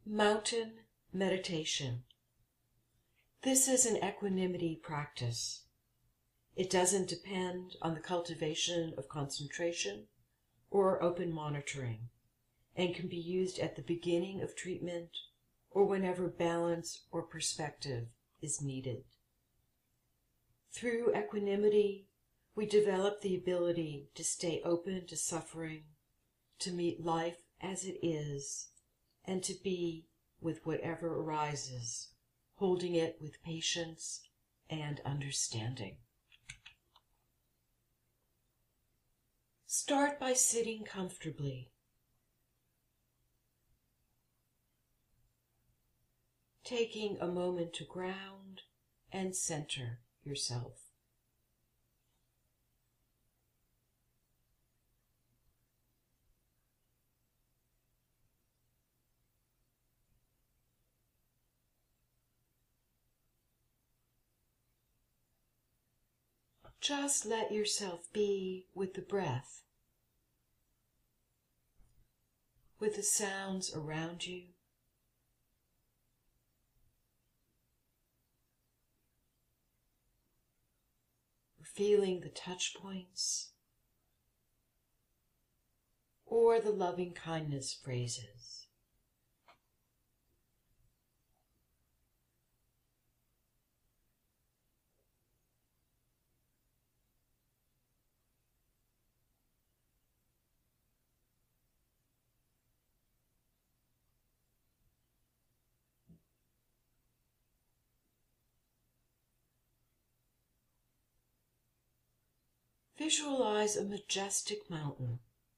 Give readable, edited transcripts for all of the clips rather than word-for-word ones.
Mountain meditation. This is an equanimity practice. It doesn't depend on the cultivation of concentration or open monitoring, and can be used at the beginning of treatment or whenever balance or perspective is needed. Through equanimity, we develop the ability to stay open to suffering, to meet life as it is, and to be with whatever arises, holding it with patience and understanding. Start by sitting comfortably. Taking a moment to ground and center yourself. Just let yourself be with the breath, with the sounds around you, feeling the touch points or the loving kindness phrases. Visualize a majestic mountain,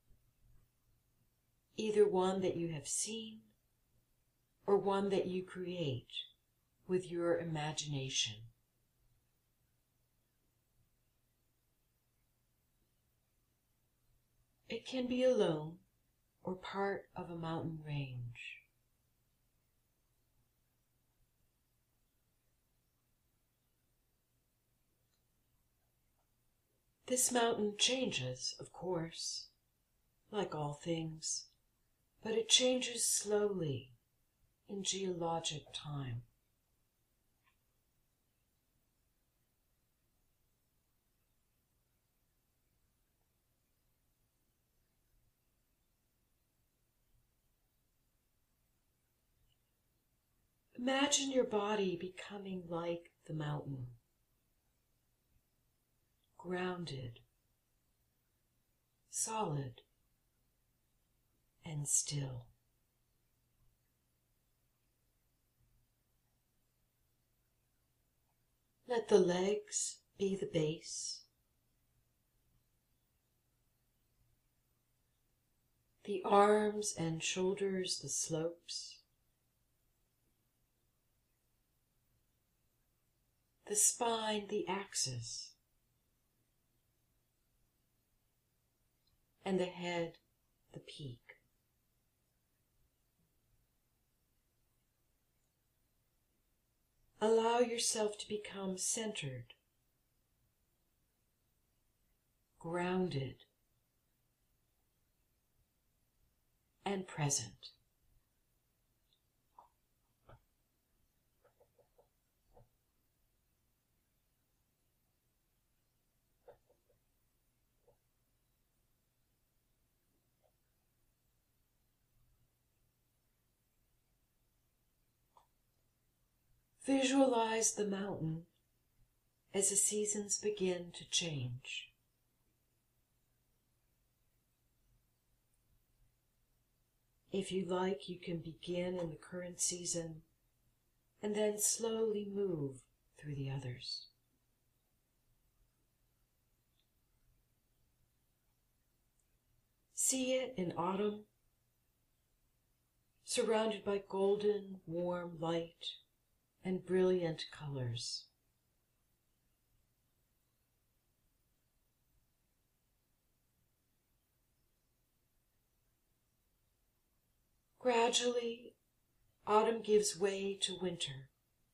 either one that you have seen or one that you create with your imagination. It can be alone or part of a mountain range. This mountain changes, of course, like all things, but it changes slowly in geologic time. Imagine your body becoming like the mountain, grounded, solid, and still. Let the legs be the base, the arms and shoulders the slopes, the spine the axis, and the head the peak. Allow yourself to become centered, grounded, and present. Visualize the mountain as the seasons begin to change. If you like, you can begin in the current season and then slowly move through the others. See it in autumn, surrounded by golden, warm light and brilliant colors. Gradually, autumn gives way to winter,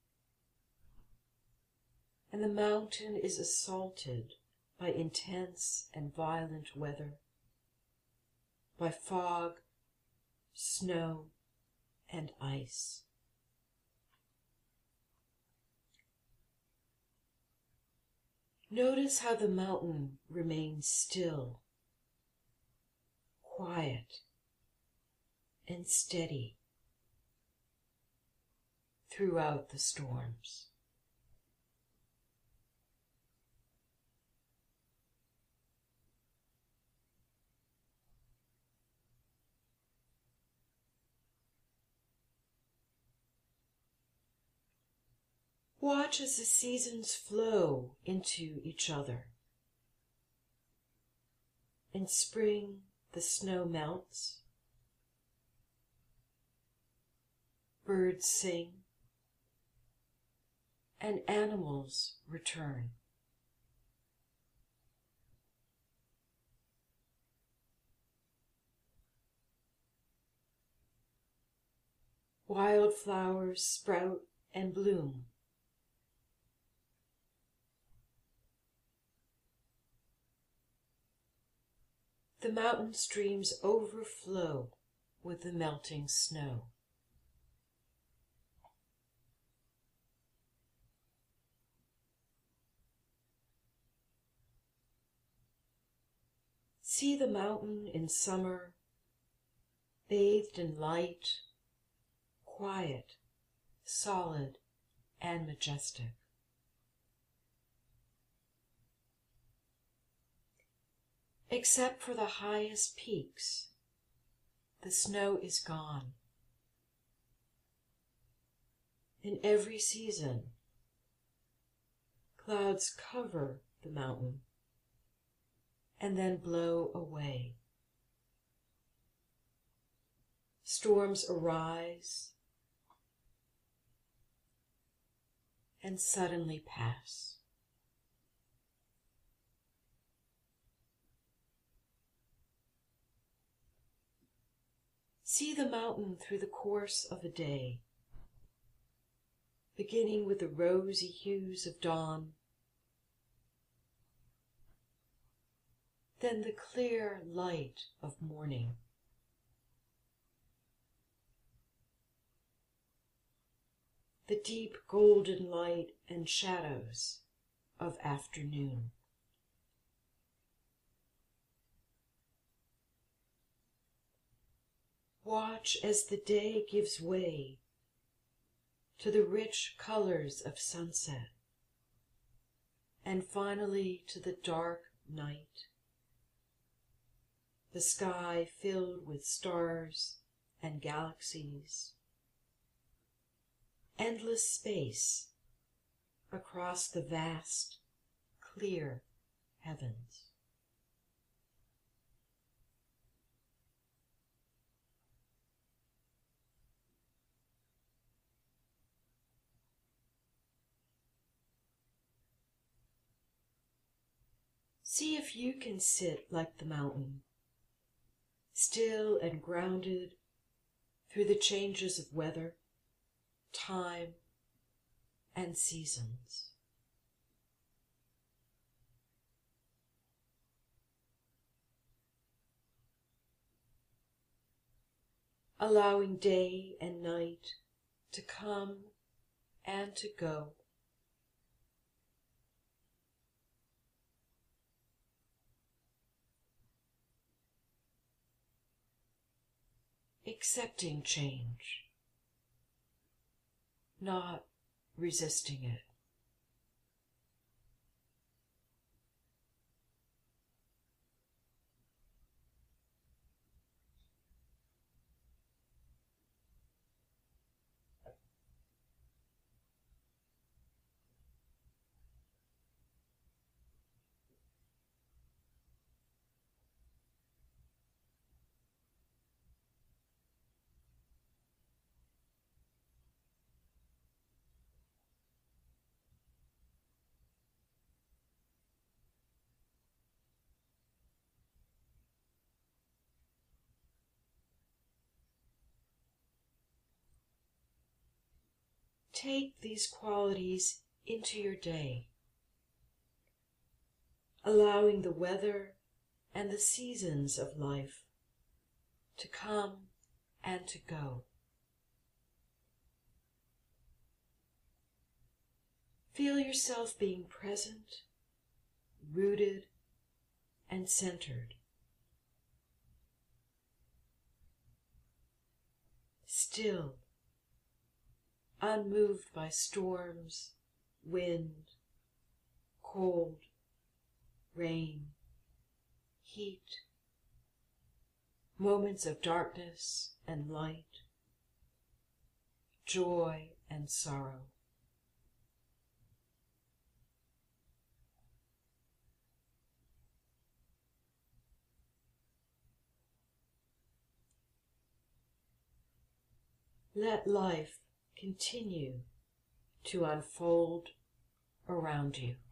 and the mountain is assaulted by intense and violent weather, by fog, snow, and ice. Notice how the mountain remains still, quiet, and steady throughout the storms. Watch as the seasons flow into each other. In spring, the snow melts, birds sing, and animals return. Wildflowers sprout and bloom. The mountain streams overflow with the melting snow. See the mountain in summer, bathed in light, quiet, solid, and majestic. Except for the highest peaks, the snow is gone. In every season, clouds cover the mountain and then blow away. Storms arise and suddenly pass. See the mountain through the course of a day, beginning with the rosy hues of dawn, then the clear light of morning, the deep golden light and shadows of afternoon. Watch as the day gives way to the rich colors of sunset, and finally to the dark night, the sky filled with stars and galaxies, endless space across the vast, clear heavens. See if you can sit like the mountain, still and grounded through the changes of weather, time, and seasons. Allowing day and night to come and to go. Accepting change, not resisting it. Take these qualities into your day, allowing the weather and the seasons of life to come and to go. Feel yourself being present, rooted, and centered. Still, unmoved by storms, wind, cold, rain, heat, moments of darkness and light, joy and sorrow. Let life continue to unfold around you.